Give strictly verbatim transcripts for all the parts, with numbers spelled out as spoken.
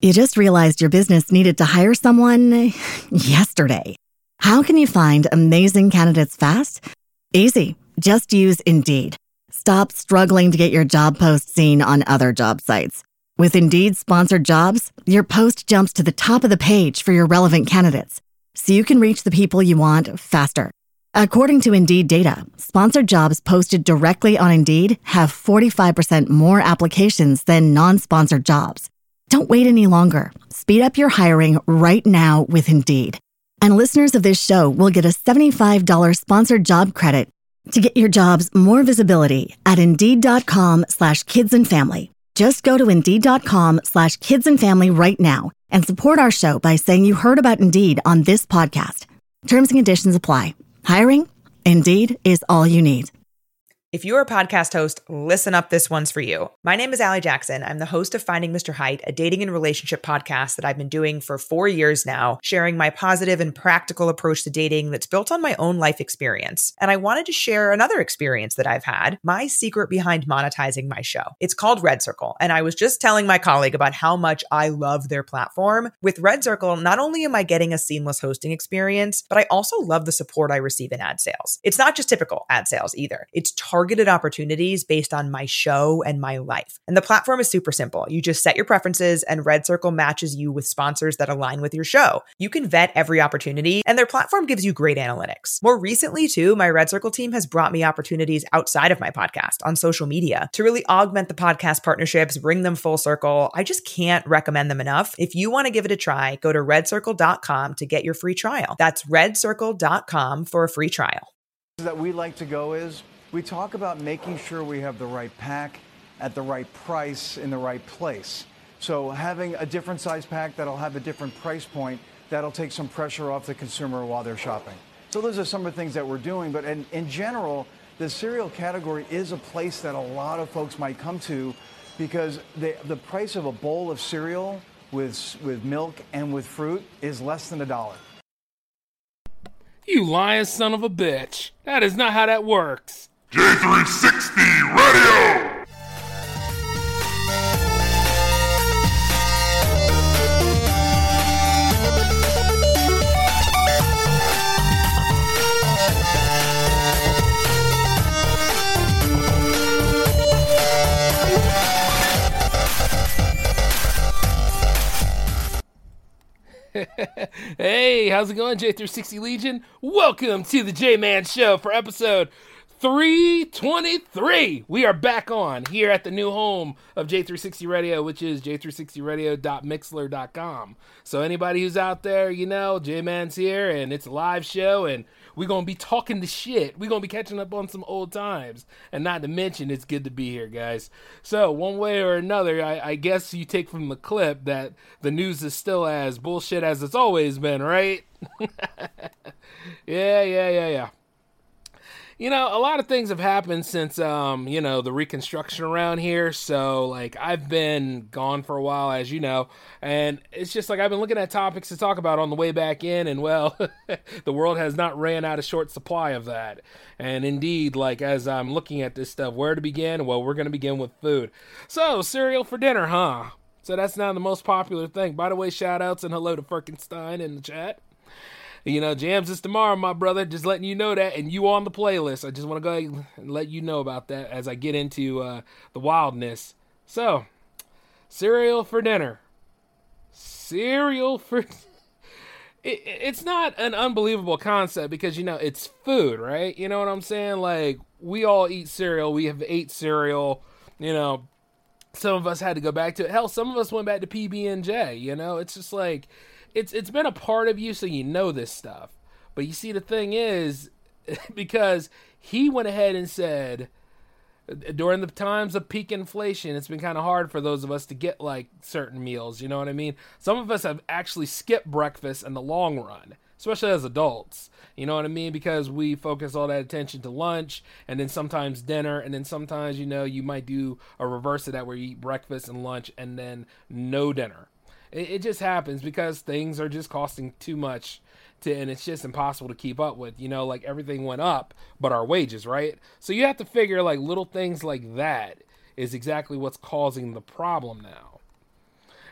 You just realized your business needed to hire someone yesterday. How can you find amazing candidates fast? Easy. Just use Indeed. Stop struggling to get your job post seen on other job sites. With Indeed sponsored jobs, your post jumps to the top of the page for your relevant candidates, so you can reach the people you want faster. According to Indeed data, sponsored jobs posted directly on Indeed have forty-five percent more applications than non-sponsored jobs. Don't wait any longer. Speed up your hiring right now with Indeed. And listeners of this show will get a seventy-five dollars sponsored job credit to get your jobs more visibility at Indeed.com slash kids and family. Just go to Indeed.com slash kids and family right now and support our show by saying you heard about Indeed on this podcast. Terms and conditions apply. Hiring? Indeed is all you need. If you're a podcast host, listen up, this one's for you. My name is Allie Jackson. I'm the host of Finding Mister Height, a dating and relationship podcast that I've been doing for four years now, sharing my positive and practical approach to dating that's built on my own life experience. And I wanted to share another experience that I've had, my secret behind monetizing my show. It's called Red Circle, and I was just telling my colleague about how much I love their platform. With Red Circle, not only am I getting a seamless hosting experience, but I also love the support I receive in ad sales. It's not just typical ad sales either. It's targeted targeted opportunities based on my show and my life. And the platform is super simple. You just set your preferences and Red Circle matches you with sponsors that align with your show. You can vet every opportunity and their platform gives you great analytics. More recently too, my Red Circle team has brought me opportunities outside of my podcast on social media to really augment the podcast partnerships, bring them full circle. I just can't recommend them enough. If you want to give it a try, go to red circle dot com to get your free trial. That's red circle dot com for a free trial. That we like to go is we talk about making sure we have the right pack at the right price in the right place. So having a different size pack that'll have a different price point, that'll take some pressure off the consumer while they're shopping. So those are some of the things that we're doing. But in, in general, the cereal category is a place that a lot of folks might come to because the, the price of a bowl of cereal with, with milk and with fruit is less than a dollar. You lying son of a bitch. That is not how that works. J three sixty Radio! Hey, how's it going, J three sixty Legion? Welcome to the J-Man Show for episode three twenty-three. We are back on here at the new home of J three sixty Radio, which is j three sixty radio dot mixler dot com. So anybody who's out there, you know, J-Man's here, and it's a live show, and we're going to be talking the shit. We're going to be catching up on some old times. And not to mention, it's good to be here, guys. So, one way or another, I, I guess you take from the clip that the news is still as bullshit as it's always been, right? yeah, yeah, yeah, yeah. You know, a lot of things have happened since, um, you know, the reconstruction around here. So, like, I've been gone for a while, as you know. And it's just like I've been looking at topics to talk about on the way back in. And, well, the world has not ran out of short supply of that. And indeed, like, as I'm looking at this stuff, where to begin? Well, we're going to begin with food. So, cereal for dinner, huh? So that's now the most popular thing. By the way, shout outs and hello to Ferkenstein in the chat. You know, Jams is tomorrow, my brother. Just letting you know that, and you on the playlist. I just want to go ahead and let you know about that as I get into uh, the wildness. So, cereal for dinner. Cereal for... it, it's not an unbelievable concept because, you know, it's food, right? You know what I'm saying? Like, we all eat cereal. We have ate cereal. You know, some of us had to go back to it. Hell, some of us went back to P B and J, you know? It's just like... It's it's been a part of you, so you know this stuff. But you see, the thing is, because he went ahead and said, during the times of peak inflation, it's been kind of hard for those of us to get, like, certain meals, you know what I mean? Some of us have actually skipped breakfast in the long run, especially as adults, you know what I mean? Because we focus all that attention to lunch, and then sometimes dinner, and then sometimes, you know, you might do a reverse of that where you eat breakfast and lunch, and then no dinner. It just happens because things are just costing too much to, and it's just impossible to keep up with, you know, like everything went up, but our wages, right? So you have to figure like little things like that is exactly what's causing the problem now.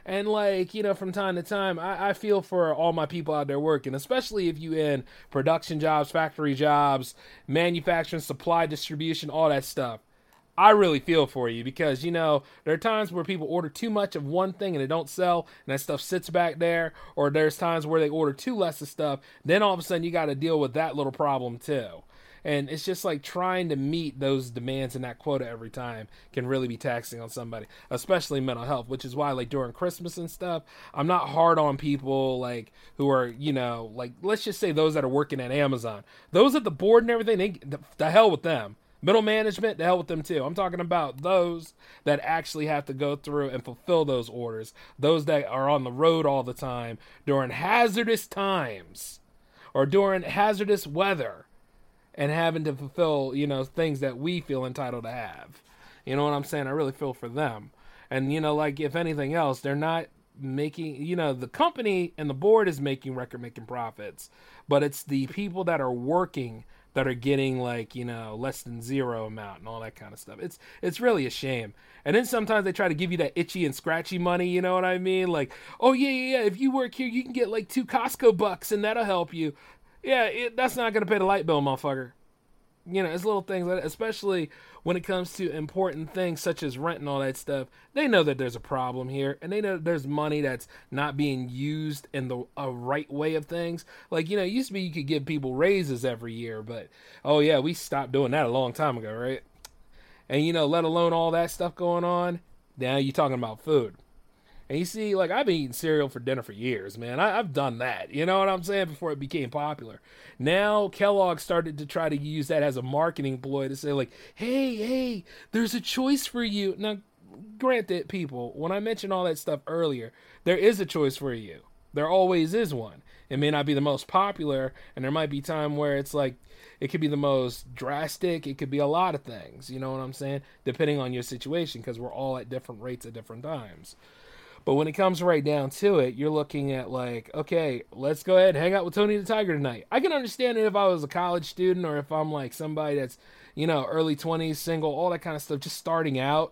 And like, you know, from time to time, I, I feel for all my people out there working, especially if you in production jobs, factory jobs, manufacturing, supply, distribution, all that stuff. I really feel for you because, you know, there are times where people order too much of one thing and it don't sell and that stuff sits back there. Or there's times where they order too less of stuff. Then all of a sudden you got to deal with that little problem too. And it's just like trying to meet those demands and that quota every time can really be taxing on somebody, especially mental health, which is why like during Christmas and stuff, I'm not hard on people like who are, you know, like let's just say those that are working at Amazon, those at the board and everything, they, the, the hell with them. Middle management, the hell with them too. I'm talking about those that actually have to go through and fulfill those orders. Those that are on the road all the time during hazardous times or during hazardous weather and having to fulfill, you know, things that we feel entitled to have. You know what I'm saying? I really feel for them. And, you know, like if anything else, they're not making, you know, the company and the board is making record-making profits, but it's the people that are working that are getting like, you know, less than zero amount and all that kind of stuff. It's it's really a shame. And then sometimes they try to give you that itchy and scratchy money, you know what I mean? Like, oh yeah, yeah, yeah, if you work here, you can get like two Costco bucks and that'll help you. Yeah, it, that's not going to pay the light bill, motherfucker. You know, it's little things, like that, especially when it comes to important things such as rent and all that stuff. They know that there's a problem here, and they know that there's money that's not being used in the a right way of things. Like, you know, it used to be you could give people raises every year, but, oh yeah, we stopped doing that a long time ago, right? And, you know, let alone all that stuff going on, now you're talking about food. And you see, like, I've been eating cereal for dinner for years, man. I, I've done that. You know what I'm saying? Before it became popular. Now, Kellogg started to try to use that as a marketing ploy to say, like, hey, hey, there's a choice for you. Now, granted, people, when I mentioned all that stuff earlier, there is a choice for you. There always is one. It may not be the most popular, and there might be time where it's like, it could be the most drastic. It could be a lot of things. You know what I'm saying? Depending on your situation, because we're all at different rates at different times. But when it comes right down to it, you're looking at like, okay, let's go ahead and hang out with Tony the Tiger tonight. I can understand it if I was a college student or if I'm like somebody that's, you know, early twenties, single, all that kind of stuff, just starting out.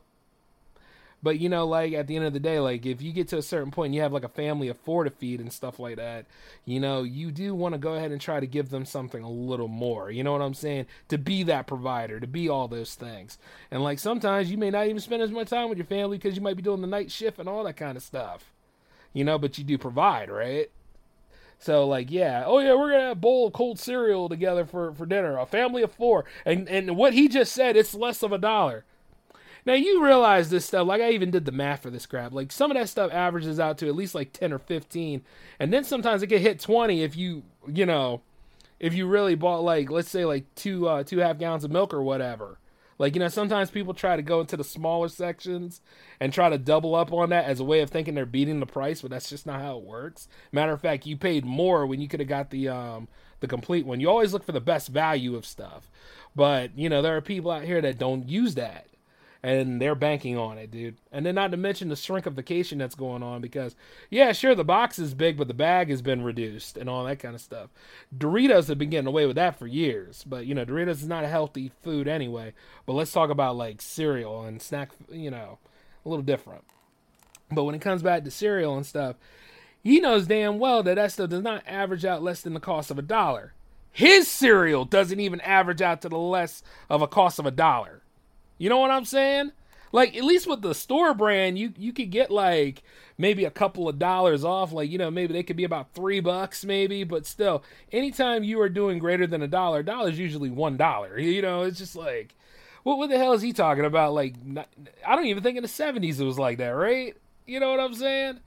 But, you know, like at the end of the day, like if you get to a certain point and you have like a family of four to feed and stuff like that, you know, you do want to go ahead and try to give them something a little more. You know what I'm saying? To be that provider, to be all those things. And like sometimes you may not even spend as much time with your family because you might be doing the night shift and all that kind of stuff. You know, but you do provide, right? So like, yeah, oh yeah, we're going to have a bowl of cold cereal together for, for dinner, a family of four. And, and what he just said, it's less of a dollar. Now, you realize this stuff, like I even did the math for this crap, like some of that stuff averages out to at least like ten or fifteen, and then sometimes it can hit twenty if you, you know, if you really bought like, let's say like two, uh, two half gallons of milk or whatever. Like, you know, sometimes people try to go into the smaller sections and try to double up on that as a way of thinking they're beating the price, but that's just not how it works. Matter of fact, you paid more when you could have got the, um, the complete one. You always look for the best value of stuff, but, you know, there are people out here that don't use that. And they're banking on it, dude. And then not to mention the shrinkification that's going on because, yeah, sure, the box is big, but the bag has been reduced and all that kind of stuff. Doritos have been getting away with that for years. But, you know, Doritos is not a healthy food anyway. But let's talk about, like, cereal and snack, you know, a little different. But when it comes back to cereal and stuff, he knows damn well that that stuff does not average out less than the cost of a dollar. His cereal doesn't even average out to the less of a cost of a dollar. You know what I'm saying? Like, at least with the store brand, you, you could get, like, maybe a couple of dollars off. Like, you know, maybe they could be about three bucks, maybe. But still, anytime you are doing greater than a dollar, a dollar is usually one dollar. You know, it's just like, what, what the hell is he talking about? Like, not, I don't even think in the seventies it was like that, right? You know what I'm saying?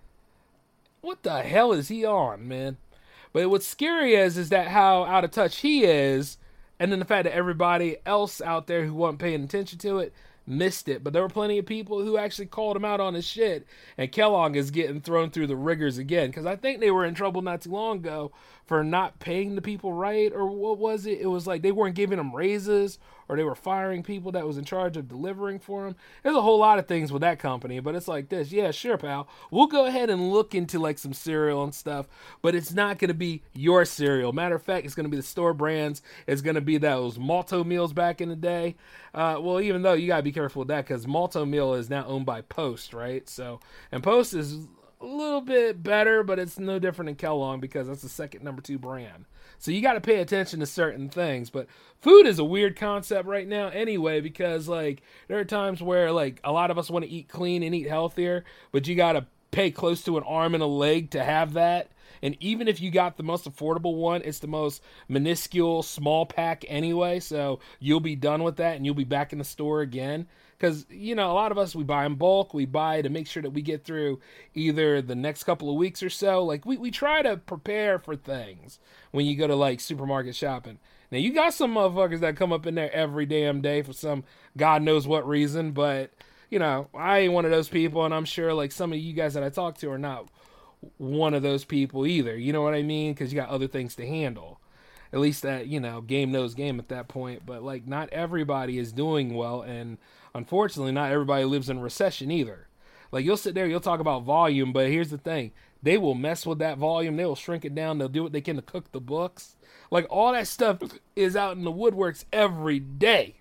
What the hell is he on, man? But what's scary is, is that how out of touch he is. And then the fact that everybody else out there who wasn't paying attention to it missed it. But there were plenty of people who actually called him out on his shit. And Kellogg is getting thrown through the rigors again. Because I think they were in trouble not too long ago for not paying the people right. Or what was it? It was like they weren't giving them raises. Or they were firing people that was in charge of delivering for them. There's a whole lot of things with that company. But it's like this. Yeah, sure, pal. We'll go ahead and look into like some cereal and stuff. But it's not going to be your cereal. Matter of fact, it's going to be the store brands. It's going to be those Malto meals back in the day. Uh, well, even though you got to be careful with that. Because Malto meal is now owned by Post, right? So, and Post is a little bit better, but it's no different than Kellogg because that's the second number two brand. So you got to pay attention to certain things. But food is a weird concept right now anyway, because like there are times where like a lot of us want to eat clean and eat healthier, but you got to pay close to an arm and a leg to have that. And even if you got the most affordable one, it's the most minuscule small pack anyway. So you'll be done with that and you'll be back in the store again. Because, you know, a lot of us, we buy in bulk. We buy to make sure that we get through either the next couple of weeks or so. Like, we, we try to prepare for things when you go to, like, supermarket shopping. Now, you got some motherfuckers that come up in there every damn day for some God knows what reason. But, you know, I ain't one of those people. And I'm sure, like, some of you guys that I talk to are not one of those people either. You know what I mean? Because you got other things to handle. At least that, you know, game knows game at that point. But, like, not everybody is doing well. And unfortunately, not everybody lives in recession either. Like, you'll sit there, you'll talk about volume, but here's the thing. They will mess with that volume. They will shrink it down. They'll do what they can to cook the books. Like, all that stuff is out in the woodworks every day.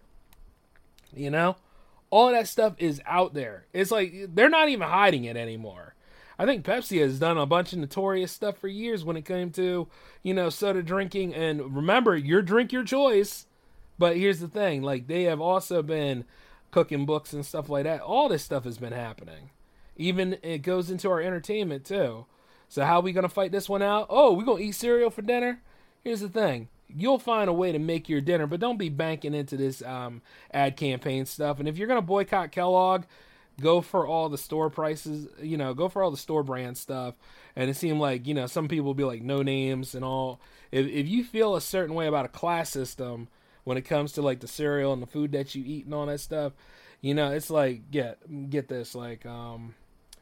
You know? All that stuff is out there. It's like, they're not even hiding it anymore. I think Pepsi has done a bunch of notorious stuff for years when it came to, you know, soda drinking. And remember, your drink, your choice. But here's the thing. Like, they have also been cooking books and stuff like that. All this stuff has been happening. Even it goes into our entertainment too. So how are we going to fight this one out? Oh, we're going to eat cereal for dinner? Here's the thing. You'll find a way to make your dinner, but don't be banking into this um, ad campaign stuff. And if you're going to boycott Kellogg, go for all the store prices, you know, go for all the store brand stuff. And it seemed like, you know, some people will be like no names and all. If, if you feel a certain way about a class system when it comes to like the cereal and the food that you eat and all that stuff, you know, it's like, get, get this, like, um,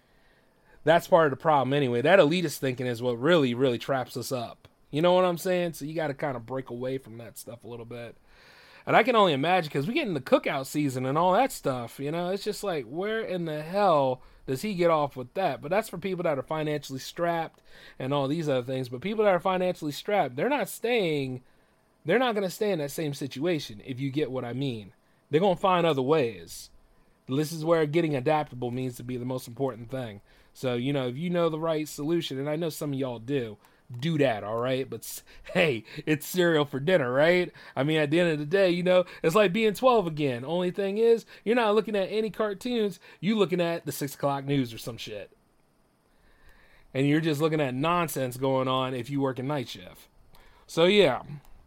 that's part of the problem anyway. That elitist thinking is what really, really traps us up. You know what I'm saying? So you got to kind of break away from that stuff a little bit. And I can only imagine, because we get in the cookout season and all that stuff, you know, it's just like, where in the hell does he get off with that? But that's for people that are financially strapped and all these other things. But people that are financially strapped, they're not staying, they're not going to stay in that same situation, if you get what I mean. They're going to find other ways. This is where getting adaptable means to be the most important thing. So, you know, if you know the right solution, and I know some of y'all do, do that, all right? But, hey, it's cereal for dinner, right? I mean, at the end of the day, you know, it's like being twelve again. Only thing is, you're not looking at any cartoons. You're looking at the six o'clock news or some shit. And you're just looking at nonsense going on if you work a night shift. So, yeah.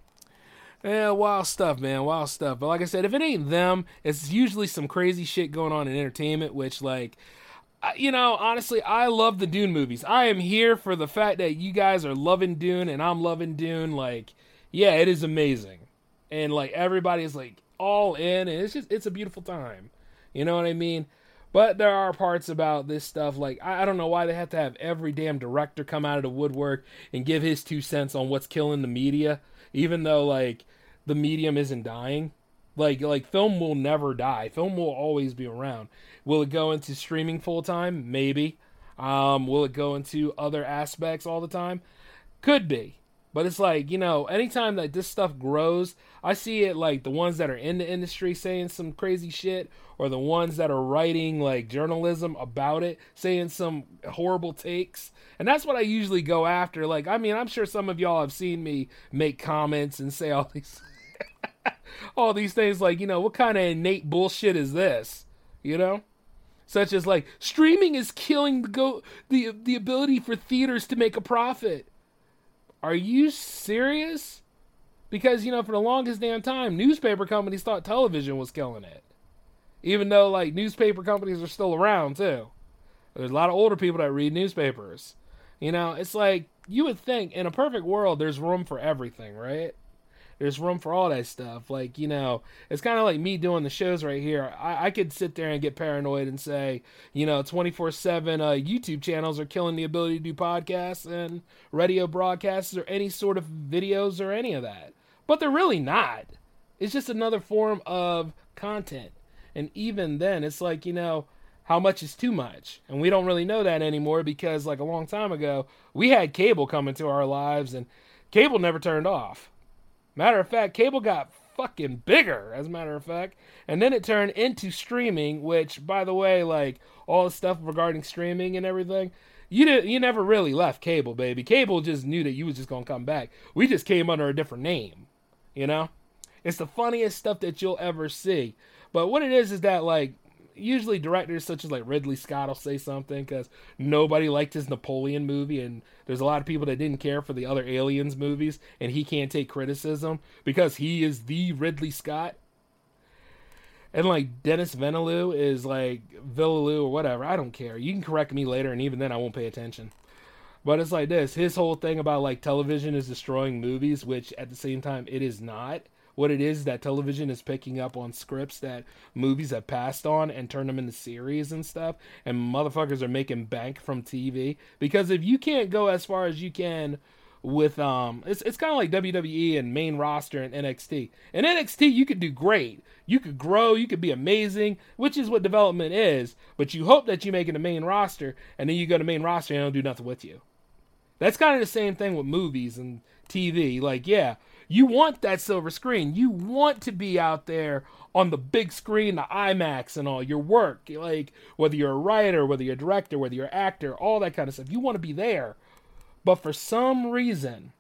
Yeah, wild stuff, man. Wild stuff. But like I said, if it ain't them, it's usually some crazy shit going on in entertainment, which, like, you know, honestly, I love the Dune movies. I am here for the fact that you guys are loving Dune and I'm loving Dune. Like, yeah, it is amazing. And, like, everybody is, like, all in. And it's just, it's a beautiful time. You know what I mean? But there are parts about this stuff, like, I, I don't know why they have to have every damn director come out of the woodwork and give his two cents on what's killing the media. Even though, like, the medium isn't dying. Like, like film will never die. Film will always be around. Will it go into streaming full time? Maybe. Um, will it go into other aspects all the time? Could be. But it's like, you know, anytime that this stuff grows, I see it like the ones that are in the industry saying some crazy shit, or the ones that are writing like journalism about it, saying some horrible takes. And that's what I usually go after. Like, I mean, I'm sure some of y'all have seen me make comments and say all these all these things like, you know, what kind of innate bullshit is this? You know? Such as like, streaming is killing the go the the ability for theaters to make a profit. Are you serious? Because, you know, for the longest damn time, newspaper companies thought television was killing it. Even though, like, newspaper companies are still around, too. There's a lot of older people that read newspapers. You know, it's like, you would think, in a perfect world, there's room for everything, right? There's room for all that stuff. Like, you know, it's kind of like me doing the shows right here. I, I could sit there and get paranoid and say, you know, twenty-four seven uh, YouTube channels are killing the ability to do podcasts and radio broadcasts or any sort of videos or any of that. But they're really not. It's just another form of content. And even then, it's like, you know, how much is too much? And we don't really know that anymore because, like, a long time ago, we had cable come into our lives and cable never turned off. Matter of fact, cable got fucking bigger, as a matter of fact. And then it turned into streaming, which, by the way, like, all the stuff regarding streaming and everything, you did, you never really left cable, baby. Cable just knew that you was just gonna come back. We just came under a different name, you know? It's the funniest stuff that you'll ever see. But what it is is that, like, usually directors such as like Ridley Scott will say something because nobody liked his Napoleon movie, and there's a lot of people that didn't care for the other Aliens movies, and he can't take criticism because he is the Ridley Scott. And like Dennis Villeneuve is like Villeneuve or whatever. I don't care. You can correct me later, and even then I won't pay attention. But it's like this. His whole thing about like television is destroying movies, which at the same time it is not. What it is is that television is picking up on scripts that movies have passed on and turned them into series and stuff. And motherfuckers are making bank from T V. Because if you can't go as far as you can with, um, it's it's kind of like W W E and main roster and N X T. In N X T, you could do great. You could grow. You could be amazing, which is what development is. But you hope that you make it a main roster, and then you go to main roster and they don't do nothing with you. That's kind of the same thing with movies and T V. Like, yeah, you want that silver screen. You want to be out there on the big screen, the IMAX and all, your work. Like, whether you're a writer, whether you're a director, whether you're an actor, all that kind of stuff. You want to be there. But for some reason,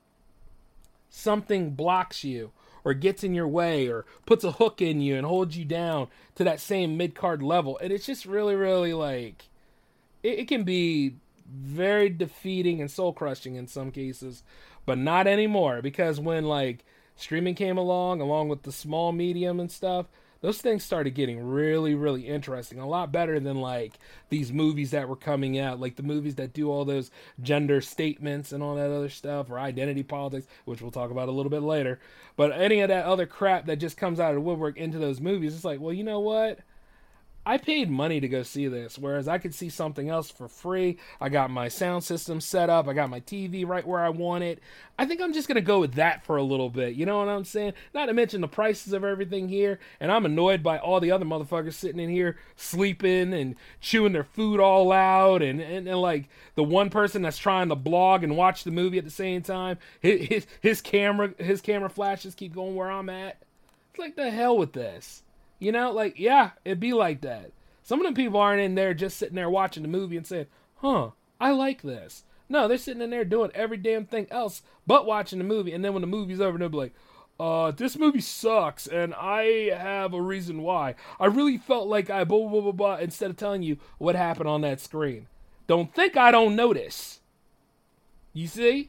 something blocks you or gets in your way or puts a hook in you and holds you down to that same mid-card level. And it's just really, really like, it, it can be very defeating and soul-crushing in some cases, but not anymore, because when like streaming came along, along with the small medium and stuff, those things started getting really, really interesting. A lot better than like these movies that were coming out, like the movies that do all those gender statements and all that other stuff, or identity politics, which we'll talk about a little bit later. But any of that other crap that just comes out of the woodwork into those movies, it's like, well, you know what? I paid money to go see this, whereas I could see something else for free. I got my sound system set up. I got my T V right where I want it. I think I'm just going to go with that for a little bit. You know what I'm saying? Not to mention the prices of everything here. And I'm annoyed by all the other motherfuckers sitting in here sleeping and chewing their food all loud. And, and, and like the one person that's trying to blog and watch the movie at the same time, his, his, his camera, his camera flashes keep going where I'm at. It's like, the hell with this. You know, like, yeah, it'd be like that. Some of them people aren't in there just sitting there watching the movie and saying, huh, I like this. No, they're sitting in there doing every damn thing else but watching the movie. And then when the movie's over, they'll be like, uh, this movie sucks, and I have a reason why. I really felt like I blah, blah, blah, blah, instead of telling you what happened on that screen. Don't think I don't notice. You see?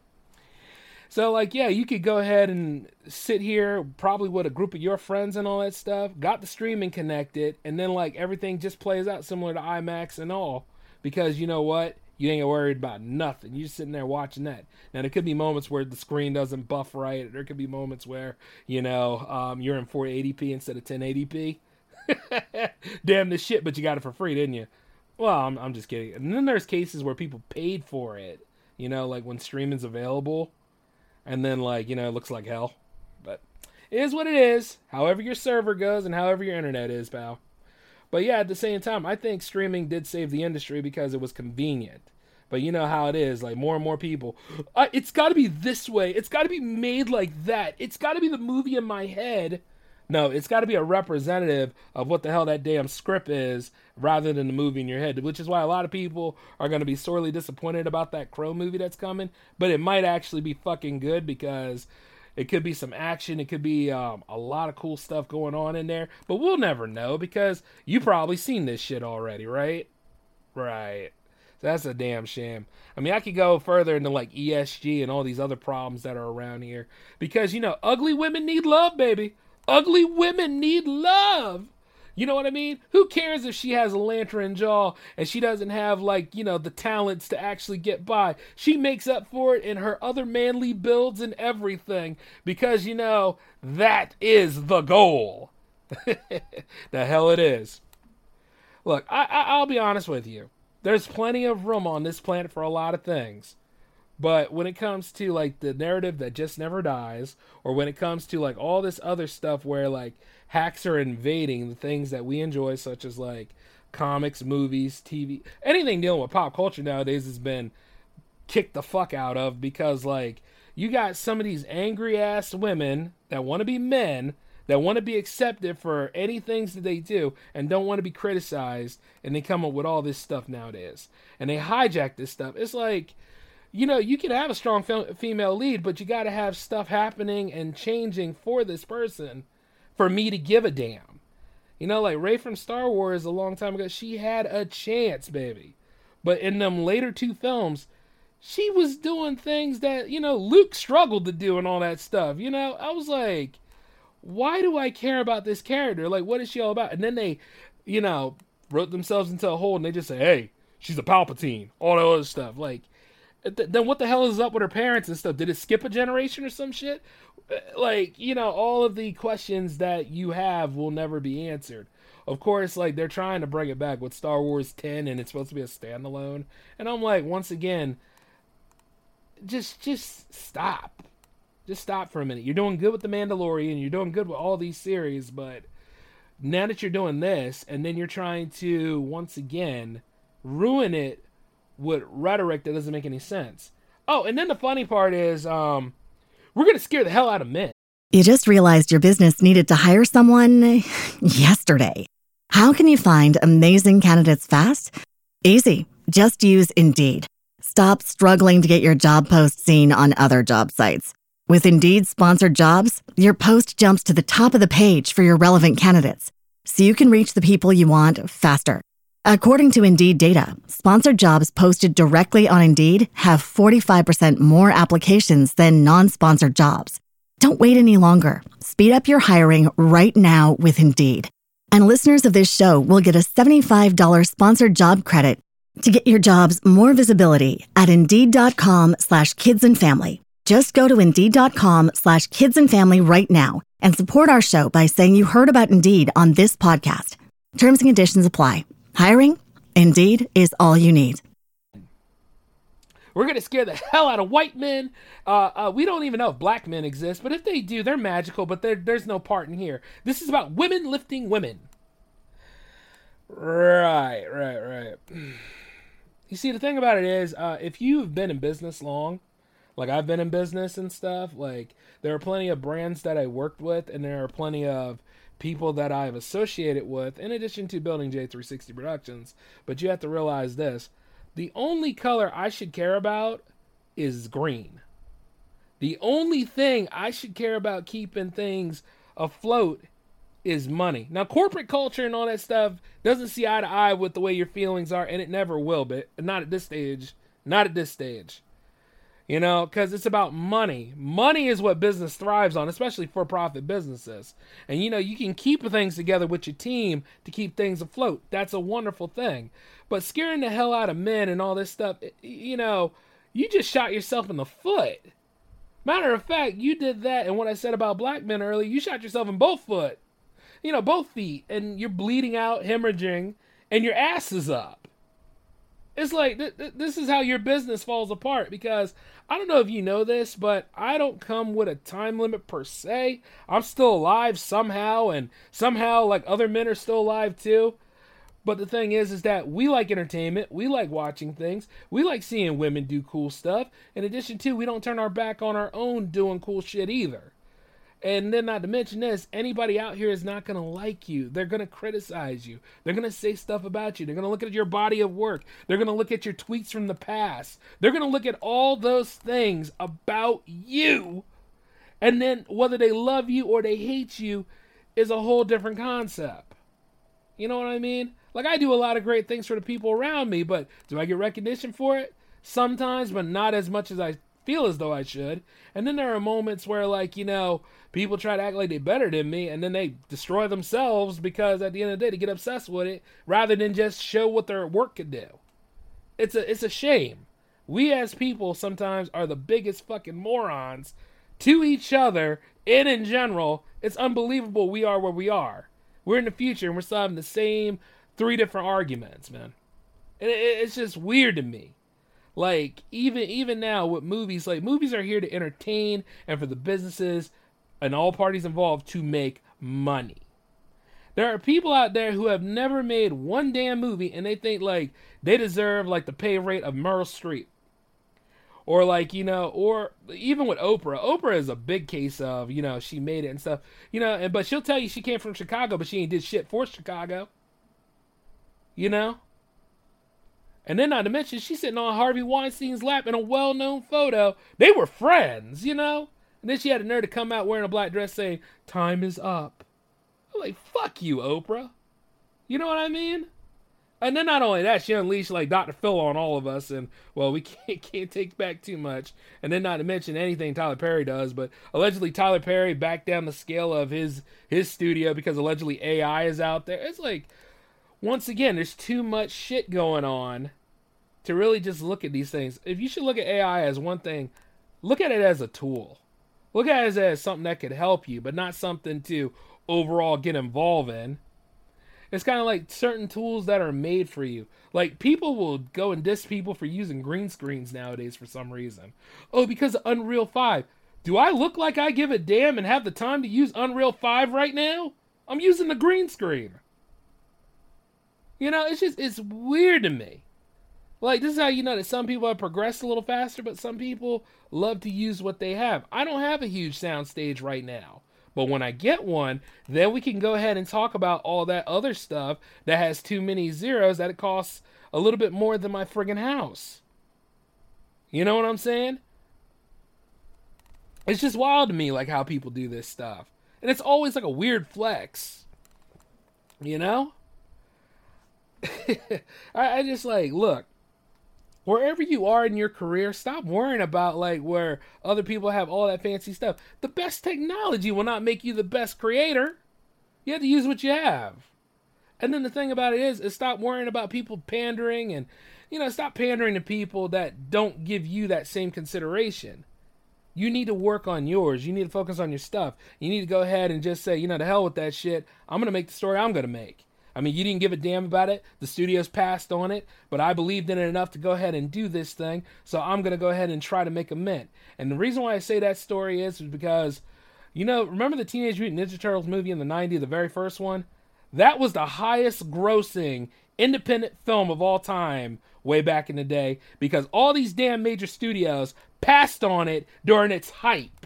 So, like, yeah, you could go ahead and sit here probably with a group of your friends and all that stuff, got the streaming connected, and then, like, everything just plays out similar to IMAX and all, because you know what? You ain't worried about nothing. You're just sitting there watching that. Now, there could be moments where the screen doesn't buff right. There could be moments where, you know, um, you're in four eighty p instead of ten eighty p. Damn the shit, but you got it for free, didn't you? Well, I'm, I'm just kidding. And then there's cases where people paid for it, you know, like when streaming's available. And then, like, you know, it looks like hell. But it is what it is. However your server goes and however your internet is, pal. But yeah, at the same time, I think streaming did save the industry because it was convenient. But you know how it is. Like, more and more people, uh, it's got to be this way. It's got to be made like that. It's got to be the movie in my head. No, it's got to be a representative of what the hell that damn script is rather than the movie in your head, which is why a lot of people are going to be sorely disappointed about that Crow movie that's coming, but it might actually be fucking good because it could be some action. It could be um, a lot of cool stuff going on in there, but we'll never know because you probably seen this shit already, right? Right. That's a damn shame. I mean, I could go further into like E S G and all these other problems that are around here because, you know, ugly women need love, baby. Ugly women need love. You know what I mean? Who cares if she has a lantern jaw and she doesn't have, like, you know, the talents to actually get by? She makes up for it in her other manly builds and everything because, you know, that is the goal. The hell it is. Look, I, I, I'll be honest with you. There's plenty of room on this planet for a lot of things. But when it comes to, like, the narrative that just never dies, or when it comes to, like, all this other stuff where, like, hacks are invading the things that we enjoy, such as, like, comics, movies, T V, anything dealing with pop culture nowadays has been kicked the fuck out of because, like, you got some of these angry-ass women that want to be men that want to be accepted for any things that they do and don't want to be criticized, and they come up with all this stuff nowadays. And they hijack this stuff. It's like, you know, you can have a strong fe- female lead, but you got to have stuff happening and changing for this person for me to give a damn. You know, like Rey from Star Wars a long time ago, she had a chance, baby. But in them later two films, she was doing things that, you know, Luke struggled to do and all that stuff. You know, I was like, why do I care about this character? Like, what is she all about? And then they, you know, wrote themselves into a hole and they just say, hey, she's a Palpatine, all that other stuff. Like, th- then what the hell is up with her parents and stuff? Did it skip a generation or some shit? Like, you know, all of the questions that you have will never be answered. Of course, like, they're trying to bring it back with Star Wars ten, and it's supposed to be a standalone. And I'm like, once again, just, just stop. Just stop for a minute. You're doing good with The Mandalorian. You're doing good with all these series, but now that you're doing this, and then you're trying to, once again, ruin it with rhetoric that doesn't make any sense. Oh, and then the funny part is, um, we're going to scare the hell out of men. You just realized your business needed to hire someone yesterday. How can you find amazing candidates fast? Easy. Just use Indeed. Stop struggling to get your job post seen on other job sites. With Indeed sponsored jobs, your post jumps to the top of the page for your relevant candidates, so you can reach the people you want faster. According to Indeed data, sponsored jobs posted directly on Indeed have forty-five percent more applications than non-sponsored jobs. Don't wait any longer. Speed up your hiring right now with Indeed. And listeners of this show will get a seventy-five dollars sponsored job credit to get your jobs more visibility at Indeed.com slash kids and family. Just go to Indeed.com slash kids and family right now and support our show by saying you heard about Indeed on this podcast. Terms and conditions apply. Hiring? Indeed is all you need. We're going to scare the hell out of white men. Uh, uh, we don't even know if black men exist, but if they do, they're magical, but there's no part in here. This is about women lifting women. Right, right, right. You see, the thing about it is, uh, if you've been in business long, like I've been in business and stuff, like there are plenty of brands that I worked with, and there are plenty of people that I've associated with, in addition to building J three sixty Productions. But you have to realize this. The only color I should care about is green. The only thing I should care about keeping things afloat is money. Now, corporate culture and all that stuff doesn't see eye to eye with the way your feelings are, and it never will, but not at this stage. Not at this stage. You know, because it's about money. Money is what business thrives on, especially for-profit businesses. And, you know, you can keep things together with your team to keep things afloat. That's a wonderful thing. But scaring the hell out of men and all this stuff, you know, you just shot yourself in the foot. Matter of fact, you did that, and what I said about black men earlier, you shot yourself in both foot. You know, both feet. And you're bleeding out, hemorrhaging, and your ass is up. It's like, th- th- this is how your business falls apart, because I don't know if you know this, but I don't come with a time limit per se. I'm still alive somehow, and somehow, like, other men are still alive too. But the thing is, is that we like entertainment. We like watching things. We like seeing women do cool stuff. In addition to, we don't turn our back on our own doing cool shit either. And then not to mention this, anybody out here is not going to like you. They're going to criticize you. They're going to say stuff about you. They're going to look at your body of work. They're going to look at your tweets from the past. They're going to look at all those things about you. And then whether they love you or they hate you is a whole different concept. You know what I mean? Like, I do a lot of great things for the people around me, but do I get recognition for it? Sometimes, but not as much as I feel as though I should. And then there are moments where, like, you know, people try to act like they're better than me, and then they destroy themselves because at the end of the day they get obsessed with it rather than just show what their work could do. It's a it's a shame. We as people sometimes are the biggest fucking morons to each other and in general. It's unbelievable we are where we are. We're in the future and we're still having the same three different arguments, man. And it, it's just weird to me. Like, even even now with movies, like, movies are here to entertain and for the businesses and all parties involved to make money. There are people out there who have never made one damn movie and they think, like, they deserve, like, the pay rate of Meryl Streep. Or like, you know, or even with Oprah. Oprah is a big case of, you know, she made it and stuff. You know, and but she'll tell you she came from Chicago, but she ain't did shit for Chicago. You know? And then not to mention, she's sitting on Harvey Weinstein's lap in a well-known photo. They were friends, you know? And then she had a nerve to come out wearing a black dress saying, time is up. I'm like, fuck you, Oprah. You know what I mean? And then not only that, she unleashed like Doctor Phil on all of us, and well, we can't can't take back too much. And then not to mention anything Tyler Perry does, but allegedly Tyler Perry backed down the scale of his his studio because allegedly A I is out there. It's like, once again, there's too much shit going on to really just look at these things. If you should look at A I as one thing, look at it as a tool. Look at it as something that could help you, but not something to overall get involved in. It's kind of like certain tools that are made for you. Like, people will go and diss people for using green screens nowadays for some reason. Oh, because of Unreal five. Do I look like I give a damn and have the time to use Unreal five right now? I'm using the green screen. You know, it's just, it's weird to me. Like, this is how you know that some people have progressed a little faster, but some people love to use what they have. I don't have a huge sound stage right now. But when I get one, then we can go ahead and talk about all that other stuff that has too many zeros that it costs a little bit more than my friggin' house. You know what I'm saying? It's just wild to me, like, how people do this stuff. And it's always like a weird flex. You know? I, I just like, look. Wherever you are in your career, stop worrying about like where other people have all that fancy stuff. The best technology will not make you the best creator. You have to use what you have. And then the thing about it is, is stop worrying about people pandering and, you know, stop pandering to people that don't give you that same consideration. You need to work on yours. You need to focus on your stuff. You need to go ahead and just say, you know, to hell with that shit. I'm going to make the story I'm going to make. I mean, you didn't give a damn about it. The studios passed on it, but I believed in it enough to go ahead and do this thing. So I'm going to go ahead and try to make a mint. And the reason why I say that story is, is because, you know, remember the Teenage Mutant Ninja Turtles movie in the nineties, the very first one? That was the highest grossing independent film of all time way back in the day because all these damn major studios passed on it during its hype.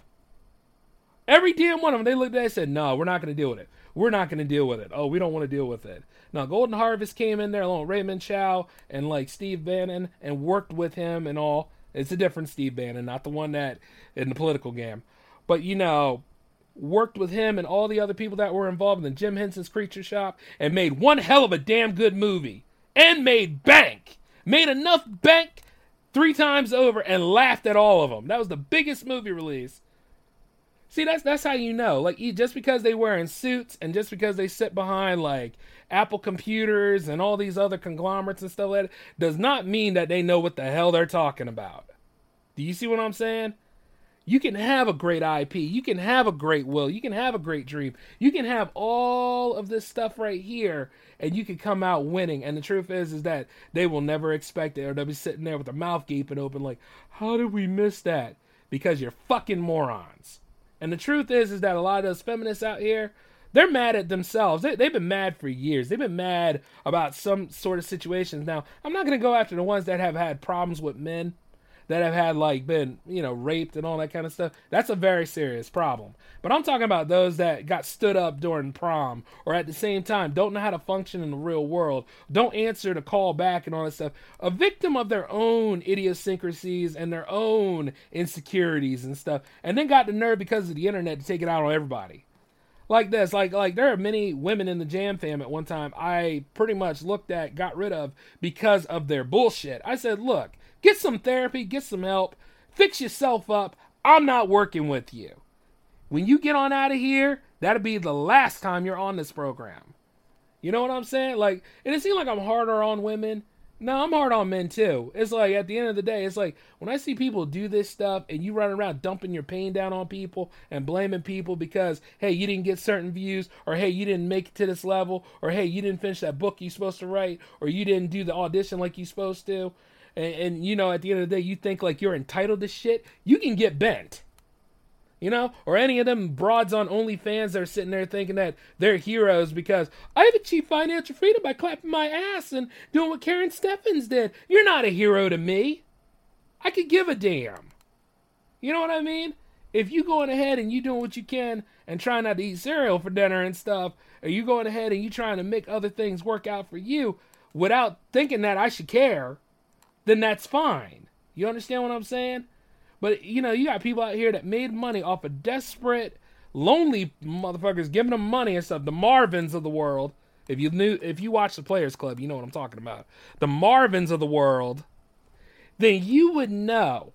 Every damn one of them, they looked at it and said, no, we're not going to deal with it. We're not going to deal with it. Oh, we don't want to deal with it. Now, Golden Harvest came in there along with Raymond Chow and like Steve Bannon and worked with him and all. It's a different Steve Bannon, not the one that in the political game. But, you know, worked with him and all the other people that were involved in Jim Henson's Creature Shop and made one hell of a damn good movie. And made bank. Made enough bank three times over and laughed at all of them. That was the biggest movie release. See, that's that's how you know. Like, just because they wearing suits and just because they sit behind, like, Apple computers and all these other conglomerates and stuff like that, does not mean that they know what the hell they're talking about. Do you see what I'm saying? You can have a great I P. You can have a great will. You can have a great dream. You can have all of this stuff right here, and you can come out winning. And the truth is, is that they will never expect it, or they'll be sitting there with their mouth gaping open like, how did we miss that? Because you're fucking morons. And the truth is, is that a lot of those feminists out here, they're mad at themselves. They, they've been mad for years. They've been mad about some sort of situations. Now, I'm not going to go after the ones that have had problems with men, that have had, like, been, you know, raped and all that kind of stuff. That's a very serious problem. But I'm talking about those that got stood up during prom, or at the same time don't know how to function in the real world, don't answer the call back and all that stuff. A victim of their own idiosyncrasies and their own insecurities and stuff, and then got the nerve because of the internet to take it out on everybody. Like this, like like there are many women in the Jam Fam at one time I pretty much looked at, got rid of because of their bullshit. I said, look, get some therapy, get some help, fix yourself up. I'm not working with you. When you get on out of here, that'll be the last time you're on this program. You know what I'm saying? Like, and it seems like I'm harder on women. No, I'm hard on men too. It's like, at the end of the day, it's like, when I see people do this stuff and you run around dumping your pain down on people and blaming people because, hey, you didn't get certain views, or hey, you didn't make it to this level, or hey, you didn't finish that book you're supposed to write, or you didn't do the audition like you're supposed to. And, and, you know, at the end of the day, you think like you're entitled to shit, you can get bent. You know? Or any of them broads on OnlyFans that are sitting there thinking that they're heroes because I've achieved financial freedom by clapping my ass and doing what Karen Steffens did. You're not a hero to me. I could give a damn. You know what I mean? If you going ahead and you doing what you can and trying not to eat cereal for dinner and stuff, or you going ahead and you trying to make other things work out for you without thinking that I should care, then that's fine. You understand what I'm saying? But, you know, you got people out here that made money off of desperate, lonely motherfuckers giving them money and stuff. The Marvins of the world. If you knew, if you watch the Players Club, you know what I'm talking about. The Marvins of the world. Then you would know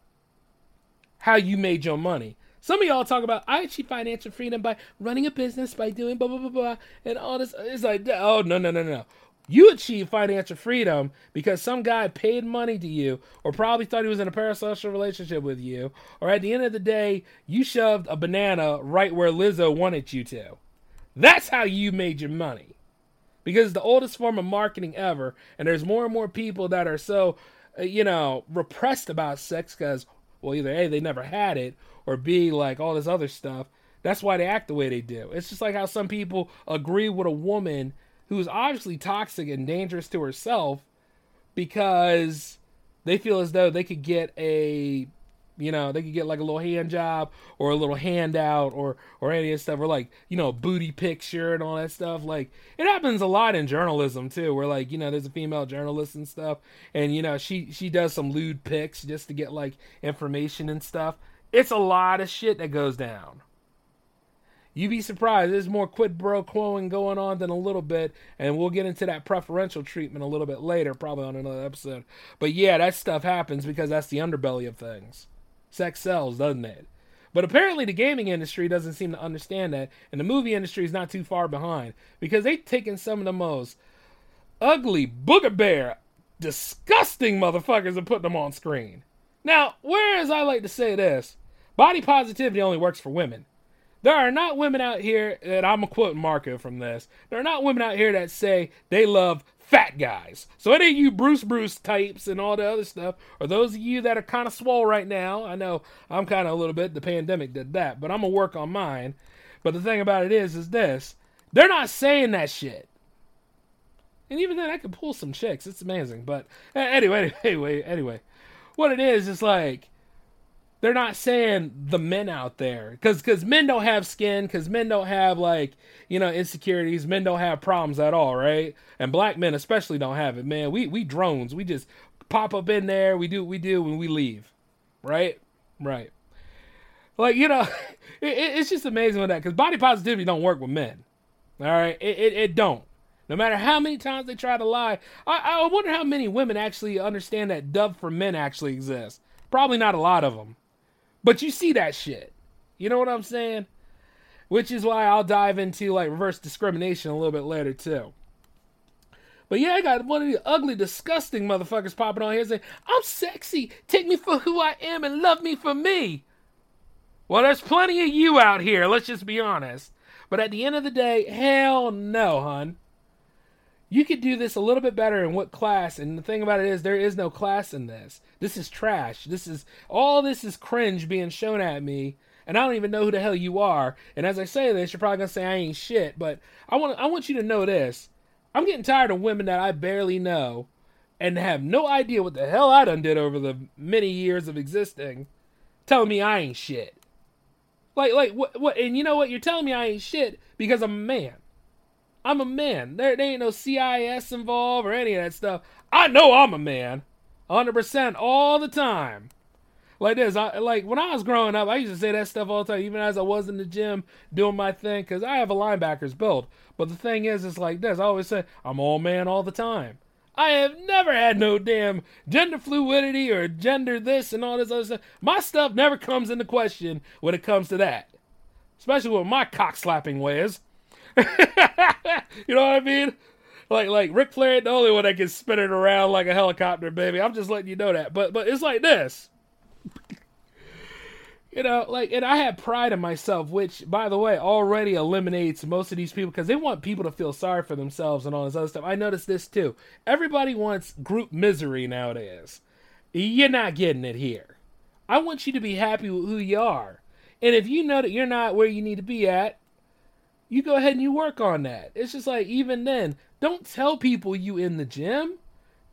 how you made your money. Some of y'all talk about, I achieve financial freedom by running a business, by doing blah, blah, blah, blah, and all this. It's like, oh, no, no, no, no. You achieve financial freedom because some guy paid money to you, or probably thought he was in a parasocial relationship with you, or at the end of the day, you shoved a banana right where Lizzo wanted you to. That's how you made your money. Because it's the oldest form of marketing ever, and there's more and more people that are so, uh, you know, repressed about sex because, well, either A, they never had it, or B, like all this other stuff. That's why they act the way they do. It's just like how some people agree with a woman who's obviously toxic and dangerous to herself because they feel as though they could get a, you know, they could get like a little hand job or a little handout or, or any of that stuff, or like, you know, a booty picture and all that stuff. Like, it happens a lot in journalism too, where like, you know, there's a female journalist and stuff, and, you know, she, she does some lewd pics just to get like information and stuff. It's a lot of shit that goes down. You'd be surprised. There's more quid pro quoing going on than a little bit, and we'll get into that preferential treatment a little bit later, probably on another episode. But yeah, that stuff happens because that's the underbelly of things. Sex sells, doesn't it? But apparently the gaming industry doesn't seem to understand that, and the movie industry is not too far behind, because they've taken some of the most ugly, booger bear, disgusting motherfuckers and put them on screen. Now, whereas I like to say this, body positivity only works for women. There are not women out here, and I'm quoting Marco from this, there are not women out here that say they love fat guys. So any of you Bruce Bruce types and all the other stuff, or those of you that are kind of swole right now, I know I'm kind of a little bit, the pandemic did that, but I'm going to work on mine. But the thing about it is, is this, they're not saying that shit. And even then, I can pull some chicks. It's amazing. But anyway, anyway, anyway, what it is, is like, they're not saying the men out there, because because men don't have skin, because men don't have, like, you know, insecurities. Men don't have problems at all, right? And black men especially don't have it, man. We we drones. We just pop up in there. We do what we do when we leave, right? Right. Like, you know, it, it's just amazing with that, because body positivity don't work with men. All right? It, it, it don't. No matter how many times they try to lie. I, I wonder how many women actually understand that Dove for Men actually exists. Probably not a lot of them. But you see that shit. You know what I'm saying? Which is why I'll dive into, like, reverse discrimination a little bit later, too. But yeah, I got one of the ugly, disgusting motherfuckers popping on here saying, I'm sexy. Take me for who I am and love me for me. Well, there's plenty of you out here. Let's just be honest. But at the end of the day, hell no, hun. You could do this a little bit better in what class, and the thing about it is there is no class in this. This is trash. This is, all this is cringe being shown at me, and I don't even know who the hell you are. And as I say this, you're probably going to say I ain't shit, but I want I want you to know this. I'm getting tired of women that I barely know and have no idea what the hell I done did over the many years of existing telling me I ain't shit. Like, like what, what, and you know what? You're telling me I ain't shit because I'm a man. I'm a man. There, there ain't no C I S involved or any of that stuff. I know I'm a man. one hundred percent all the time. Like this. I, like when I was growing up, I used to say that stuff all the time, even as I was in the gym doing my thing, because I have a linebacker's build. But the thing is, it's like this. I always say, I'm all man all the time. I have never had no damn gender fluidity or gender this and all this other stuff. My stuff never comes into question when it comes to that. Especially with my cock-slapping ways. You know what I mean? Like, like Ric Flair ain't the only one that can spin it around like a helicopter, baby. I'm just letting you know that. But, but it's like this. You know, like, and I have pride in myself, which, by the way, already eliminates most of these people because they want people to feel sorry for themselves and all this other stuff. I noticed this too. Everybody wants group misery nowadays. You're not getting it here. I want you to be happy with who you are. And if you know that you're not where you need to be at, you go ahead and you work on that. It's just like, even then, don't tell people you in the gym.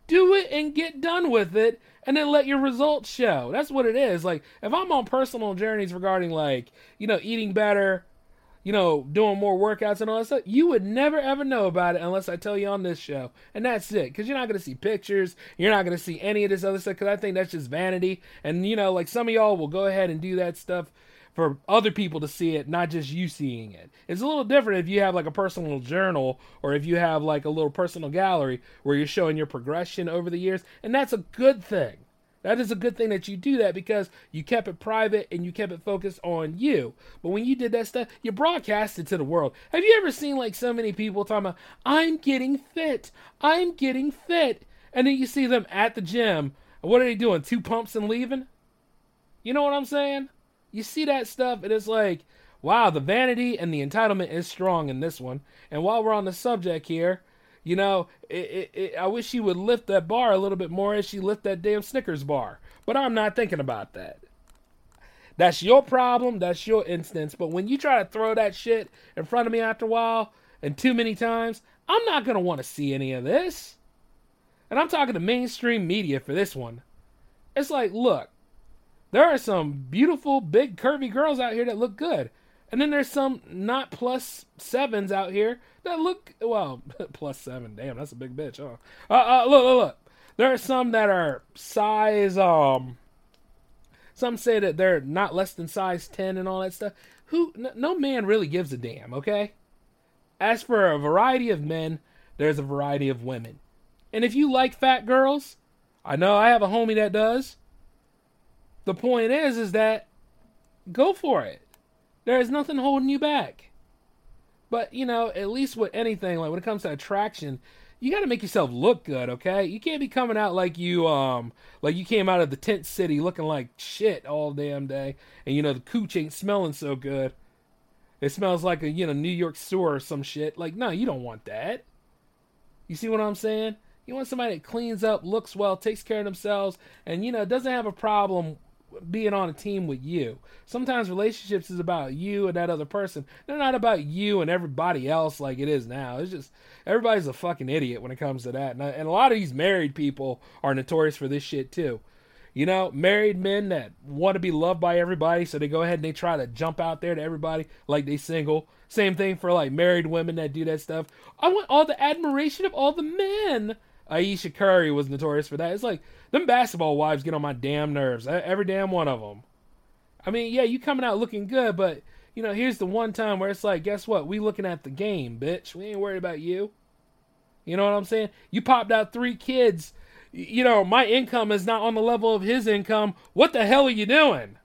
Do it and get done with it, and then let your results show. That's what it is. Like, if I'm on personal journeys regarding, like, you know, eating better, you know, doing more workouts and all that stuff, you would never ever know about it unless I tell you on this show. And that's it. Because you're not going to see pictures. You're not going to see any of this other stuff, because I think that's just vanity. And, you know, like, some of y'all will go ahead and do that stuff for other people to see it, not just you seeing it. It's a little different if you have like a personal journal, or if you have like a little personal gallery where you're showing your progression over the years, and that's a good thing. That is a good thing that you do that, because you kept it private and you kept it focused on you. But when you did that stuff, you broadcast it to the world. Have you ever seen like so many people talking about, I'm getting fit, I'm getting fit, and then you see them at the gym, what are they doing, two pumps and leaving? You know what I'm saying? You see that stuff, and it's like, wow, the vanity and the entitlement is strong in this one. And while we're on the subject here, you know, it, it, it, I wish she would lift that bar a little bit more as she lift that damn Snickers bar. But I'm not thinking about that. That's your problem. That's your instance. But when you try to throw that shit in front of me after a while, and too many times, I'm not going to want to see any of this. And I'm talking to mainstream media for this one. It's like, look, there are some beautiful, big, curvy girls out here that look good. And then there's some not plus sevens out here that look, well, plus seven. Damn, that's a big bitch, huh? Uh, uh, look, look, look. There are some that are size, um, some say that they're not less than size ten and all that stuff. Who, n- no man really gives a damn, okay? As for a variety of men, there's a variety of women. And if you like fat girls, I know I have a homie that does. The point is, is that go for it. There is nothing holding you back. But, you know, at least with anything, like when it comes to attraction, you got to make yourself look good, okay? You can't be coming out like you, um, like you came out of the tent city looking like shit all damn day. And, you know, the cooch ain't smelling so good. It smells like a, you know, New York sewer or some shit. Like, no, you don't want that. You see what I'm saying? You want somebody that cleans up, looks well, takes care of themselves, and, you know, doesn't have a problem being on a team with you. Sometimes relationships is about you and that other person. They're not about you and everybody else like it is now. It's just, everybody's a fucking idiot when it comes to that. And, and a lot of these married people are notorious for this shit too. You know, married men that want to be loved by everybody, so they go ahead and they try to jump out there to everybody like they single. Same thing for like married women that do that stuff. I want all the admiration of all the men. Ayesha Curry was notorious for that. It's like, them basketball wives get on my damn nerves. Every damn one of them. I mean, yeah, you coming out looking good, but, you know, here's the one time where it's like, guess what? We looking at the game, bitch. We ain't worried about you. You know what I'm saying? You popped out three kids. You know, my income is not on the level of his income. What the hell are you doing?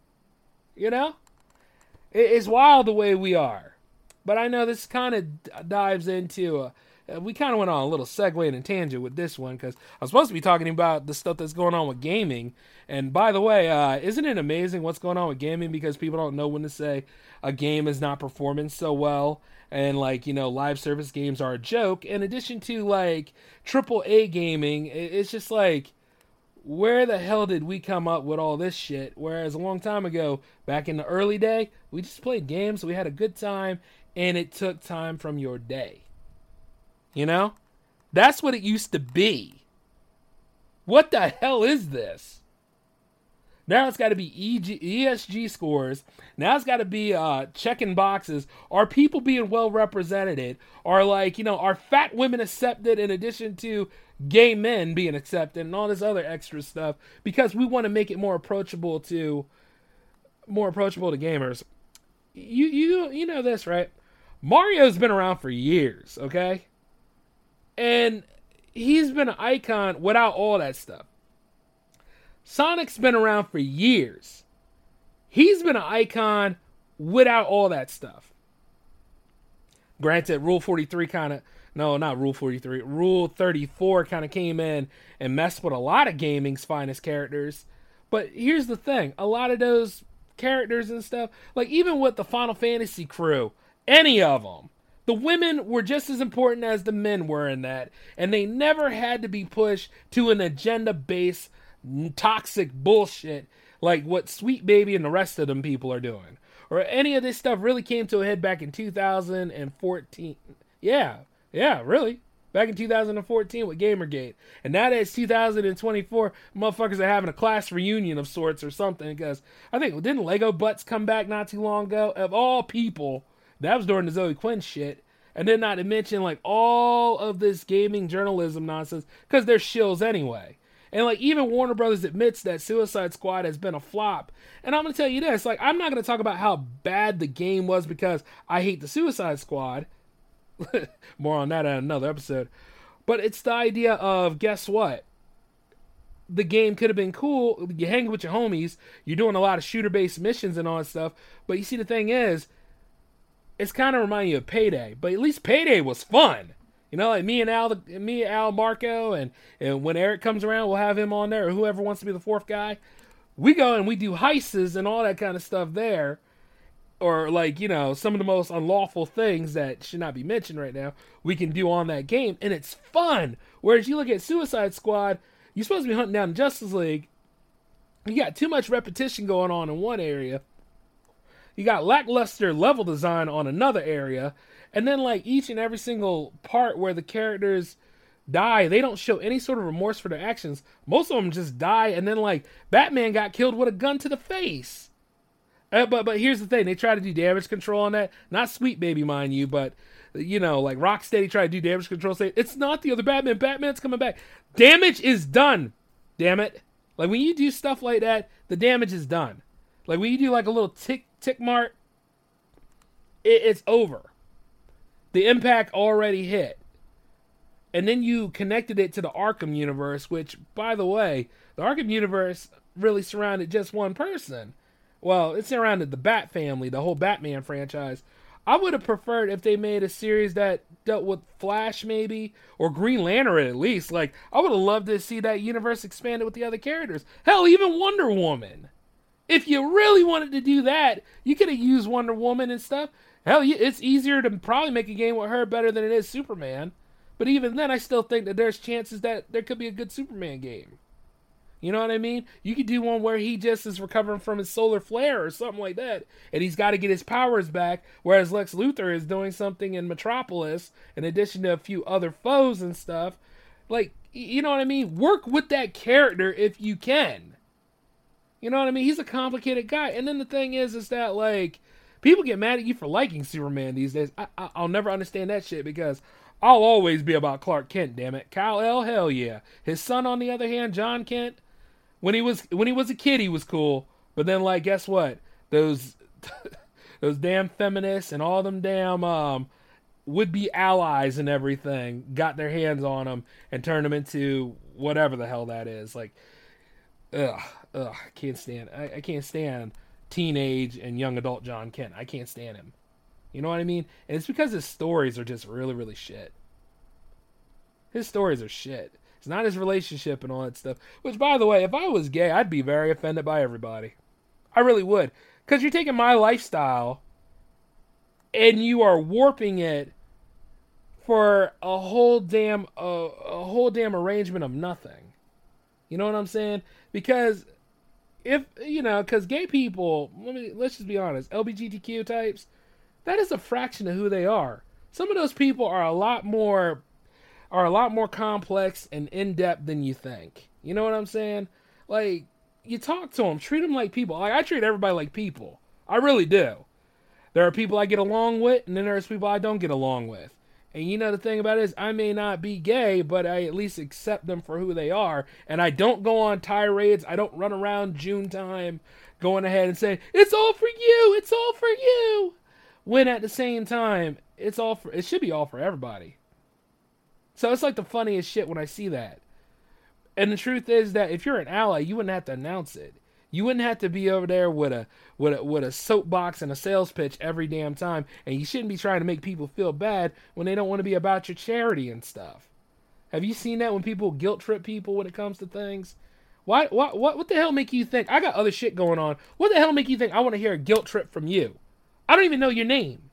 You know? It's wild the way we are. But I know this kind of dives into a... We kind of went on a little segue and a tangent with this one, because I was supposed to be talking about the stuff that's going on with gaming. And by the way, uh, isn't it amazing what's going on with gaming? Because people don't know when to say a game is not performing so well. And, like, you know, live service games are a joke. In addition to, like, triple A gaming, it's just like, where the hell did we come up with all this shit? Whereas a long time ago, back in the early day, we just played games, we had a good time, and it took time from your day. You know? That's what it used to be. What the hell is this? Now it's got to be E G, E S G scores. Now it's got to be uh, checking boxes. Are people being well represented? Are, like, you know, are fat women accepted in addition to gay men being accepted and all this other extra stuff? Because we want to make it more approachable to more approachable to gamers. You you you know this, right? Mario's been around for years, okay? And he's been an icon without all that stuff. Sonic's been around for years. He's been an icon without all that stuff. Granted, Rule forty-three kind of, no, not Rule forty-three, Rule thirty-four kind of came in and messed with a lot of gaming's finest characters. But here's the thing, a lot of those characters and stuff, like even with the Final Fantasy crew, any of them, the women were just as important as the men were in that. And they never had to be pushed to an agenda-based, toxic bullshit like what Sweet Baby and the rest of them people are doing. Or any of this stuff really came to a head back in two thousand fourteen. Yeah, yeah, really. back in two thousand fourteen with Gamergate. And now that it's two thousand twenty-four, motherfuckers are having a class reunion of sorts or something. Because I think, didn't Lego Butts come back not too long ago? Of all people, that was during the Zoe Quinn shit. And then not to mention, like, all of this gaming journalism nonsense, because they're shills anyway. And, like, even Warner Brothers admits that Suicide Squad has been a flop. And I'm going to tell you this, like, I'm not going to talk about how bad the game was because I hate the Suicide Squad. More on that in another episode. But it's the idea of, guess what? The game could have been cool. You're hanging with your homies. You're doing a lot of shooter-based missions and all that stuff. But you see, the thing is, it's kind of reminding you of Payday. But at least Payday was fun. You know, like me and Al, me, Al, Marco, and, and when Eric comes around, we'll have him on there, or whoever wants to be the fourth guy. We go and we do heists and all that kind of stuff there. Or, like, you know, some of the most unlawful things that should not be mentioned right now, we can do on that game, and it's fun. Whereas you look at Suicide Squad, you're supposed to be hunting down Justice League. You got too much repetition going on in one area. You got lackluster level design on another area. And then, like, each and every single part where the characters die, they don't show any sort of remorse for their actions. Most of them just die, and then, like, Batman got killed with a gun to the face. Uh, but but here's the thing. They try to do damage control on that. Not Sweet Baby, mind you, but, you know, like, Rocksteady tried to do damage control. Say, it's not the other Batman. Batman's coming back. Damage is done. Damn it. Like, when you do stuff like that, the damage is done. Like, when you do, like, a little tick, tick mark, it, it's over. The impact already hit. And then you connected it to the Arkham universe, which, by the way, the Arkham universe really surrounded just one person. Well, it surrounded the Bat family, the whole Batman franchise. I would have preferred if they made a series that dealt with Flash, maybe, or Green Lantern at least. Like, I would have loved to see that universe expanded with the other characters. Hell, even Wonder Woman. If you really wanted to do that, you could have used Wonder Woman and stuff. Hell, it's easier to probably make a game with her better than it is Superman. But even then, I still think that there's chances that there could be a good Superman game. You know what I mean? You could do one where he just is recovering from his solar flare or something like that. And he's got to get his powers back. Whereas Lex Luthor is doing something in Metropolis, in addition to a few other foes and stuff. Like, you know what I mean? Work with that character if you can. You know what I mean? He's a complicated guy. And then the thing is, is that, like, people get mad at you for liking Superman these days. I, I, I'll never understand that shit because I'll always be about Clark Kent, damn it. Kal-El, hell yeah. His son, on the other hand, John Kent, when he was when he was a kid, he was cool. But then, like, guess what? Those those damn feminists and all them damn um, would-be allies and everything got their hands on him and turned him into whatever the hell that is. Like, ugh, ugh, I can't stand I, I can't stand teenage and young adult John Kent. I can't stand him. You know what I mean? And it's because his stories are just really, really shit. His stories are shit. It's not his relationship and all that stuff. Which, by the way, if I was gay, I'd be very offended by everybody. I really would. Because you're taking my lifestyle and you are warping it for a whole damn uh, a whole damn arrangement of nothing. You know what I'm saying? Because if, you know, because gay people, let me, let's just be honest, L G B T Q types, that is a fraction of who they are. Some of those people are a lot more, are a lot more complex and in-depth than you think. You know what I'm saying? Like, you talk to them, treat them like people. Like, I treat everybody like people. I really do. There are people I get along with, and then there's people I don't get along with. And you know, the thing about it is, I may not be gay, but I at least accept them for who they are. And I don't go on tirades. I don't run around June time going ahead and say, it's all for you, it's all for you. When at the same time, it's all for, it should be all for everybody. So it's like the funniest shit when I see that. And the truth is that if you're an ally, you wouldn't have to announce it. You wouldn't have to be over there with a with a with a soapbox and a sales pitch every damn time, and you shouldn't be trying to make people feel bad when they don't want to be about your charity and stuff. Have you seen that when people guilt trip people when it comes to things? Why what what what the hell make you think I got other shit going on? What the hell make you think I want to hear a guilt trip from you? I don't even know your name.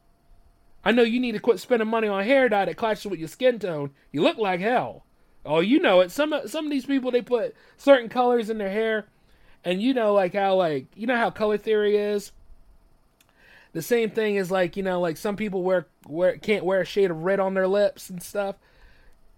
I know you need to quit spending money on hair dye that clashes with your skin tone. You look like hell. Oh, you know it. Some some of these people, they put certain colors in their hair. And you know, like how, like, you know how color theory is? The same thing is like, you know, like some people wear, wear can't wear a shade of red on their lips and stuff.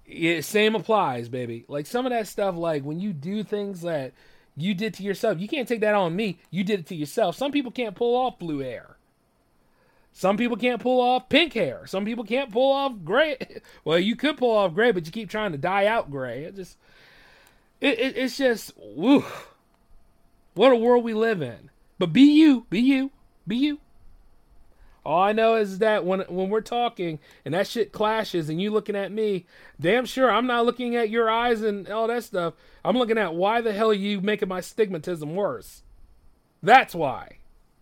Yeah, same applies, baby. Like some of that stuff, like when you do things that you did to yourself, you can't take that on me. You did it to yourself. Some people can't pull off blue hair. Some people can't pull off pink hair. Some people can't pull off gray. Well, you could pull off gray, but you keep trying to dye out gray. It just, it, it it's just, woo. What a world we live in. But be you, be you, be you. All I know is that when when we're talking and that shit clashes and you looking at me, damn sure I'm not looking at your eyes and all that stuff. I'm looking at why the hell are you making my stigmatism worse? That's why.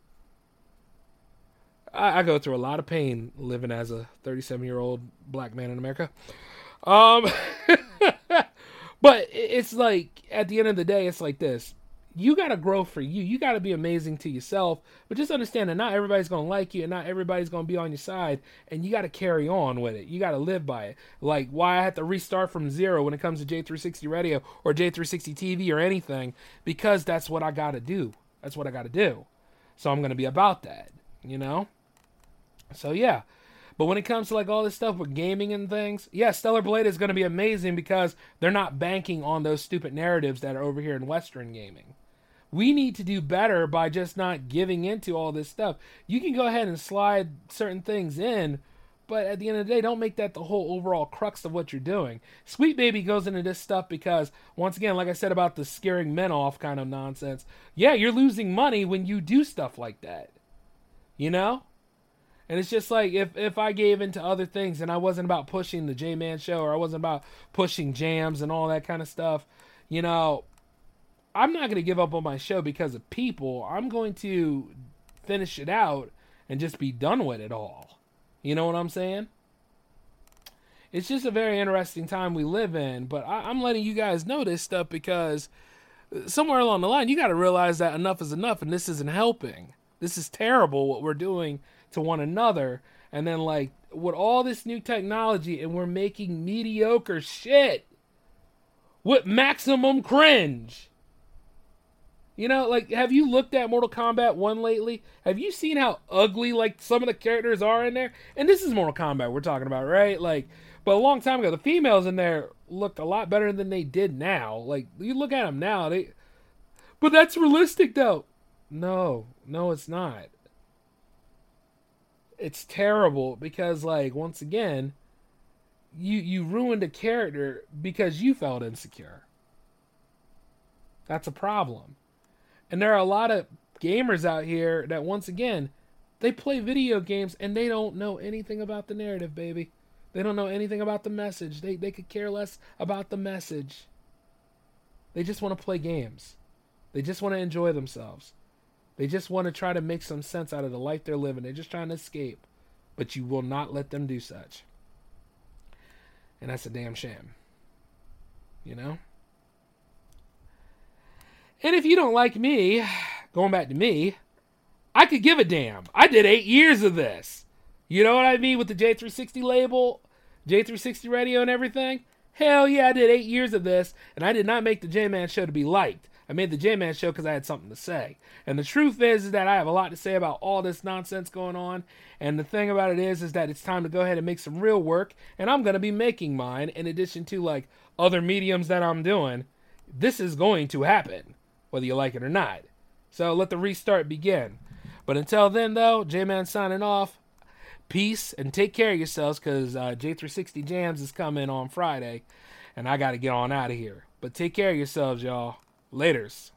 I, I go through a lot of pain living as a thirty-seven-year-old black man in America. Um, but it's like, at the end of the day, it's like this. You got to grow for you. You got to be amazing to yourself. But just understand that not everybody's going to like you and not everybody's going to be on your side. And you got to carry on with it. You got to live by it. Like why I had to restart from zero when it comes to J three sixty Radio or J three sixty T V or anything. Because that's what I got to do. That's what I got to do. So I'm going to be about that. You know? So yeah. But when it comes to like all this stuff with gaming and things, yeah, Stellar Blade is going to be amazing because they're not banking on those stupid narratives that are over here in Western gaming. We need to do better by just not giving into all this stuff. You can go ahead and slide certain things in, but at the end of the day, don't make that the whole overall crux of what you're doing. Sweet Baby goes into this stuff because, once again, like I said about the scaring men off kind of nonsense, yeah, you're losing money when you do stuff like that. You know? And it's just like, if, if I gave into other things and I wasn't about pushing the J-Man show or I wasn't about pushing jams and all that kind of stuff, you know, I'm not going to give up on my show because of people. I'm going to finish it out and just be done with it all. You know what I'm saying? It's just a very interesting time we live in, but I, I'm letting you guys know this stuff because somewhere along the line, you got to realize that enough is enough and this isn't helping. This is terrible what we're doing to one another. And then like with all this new technology and we're making mediocre shit with maximum cringe. You know, like, have you looked at Mortal Kombat one lately? Have you seen how ugly, like, some of the characters are in there? And this is Mortal Kombat we're talking about, right? Like, but a long time ago, the females in there looked a lot better than they did now. Like, you look at them now, they... But that's realistic, though. No, no, it's not. It's terrible because, like, once again, you, you ruined a character because you felt insecure. That's a problem. And there are a lot of gamers out here that, once again, they play video games and they don't know anything about the narrative, baby. They don't know anything about the message. They they could care less about the message. They just want to play games. They just want to enjoy themselves. They just want to try to make some sense out of the life they're living. They're just trying to escape. But you will not let them do such. And that's a damn shame. You know? And if you don't like me, going back to me, I could give a damn. I did eight years of this. You know what I mean with the J three sixty label, J three sixty Radio and everything? Hell yeah, I did eight years of this, and I did not make the J-Man show to be liked. I made the J-Man show because I had something to say. And the truth is, is that I have a lot to say about all this nonsense going on. And the thing about it is, is that it's time to go ahead and make some real work. And I'm going to be making mine in addition to like other mediums that I'm doing. This is going to happen, whether you like it or not. So let the restart begin. But until then, though, J-Man signing off. Peace and take care of yourselves because uh, J three sixty Jams is coming on Friday. And I got to get on out of here. But take care of yourselves, y'all. Laters.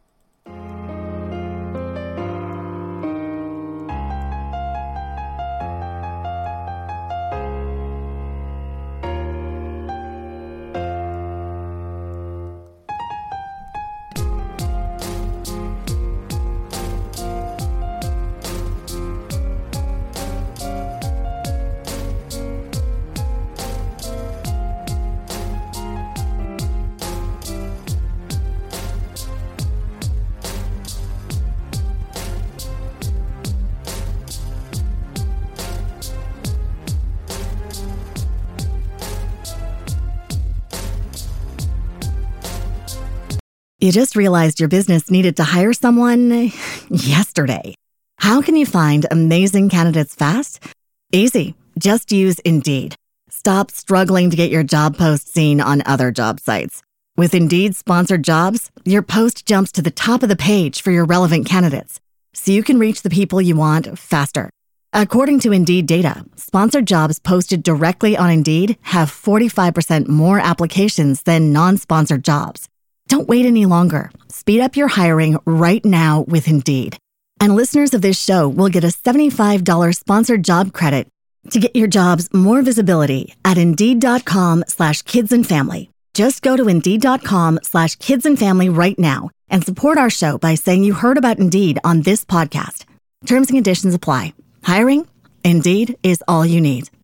You just realized your business needed to hire someone yesterday. How can you find amazing candidates fast? Easy. Just use Indeed. Stop struggling to get your job post seen on other job sites. With Indeed sponsored jobs, your post jumps to the top of the page for your relevant candidates, so you can reach the people you want faster. According to Indeed data, sponsored jobs posted directly on Indeed have forty-five percent more applications than non-sponsored jobs. Don't wait any longer. Speed up your hiring right now with Indeed. And listeners of this show will get a seventy-five dollars sponsored job credit to get your jobs more visibility at Indeed.com slash kids and family. Just go to Indeed.com slash kids and family right now and support our show by saying you heard about Indeed on this podcast. Terms and conditions apply. Hiring? Indeed is all you need.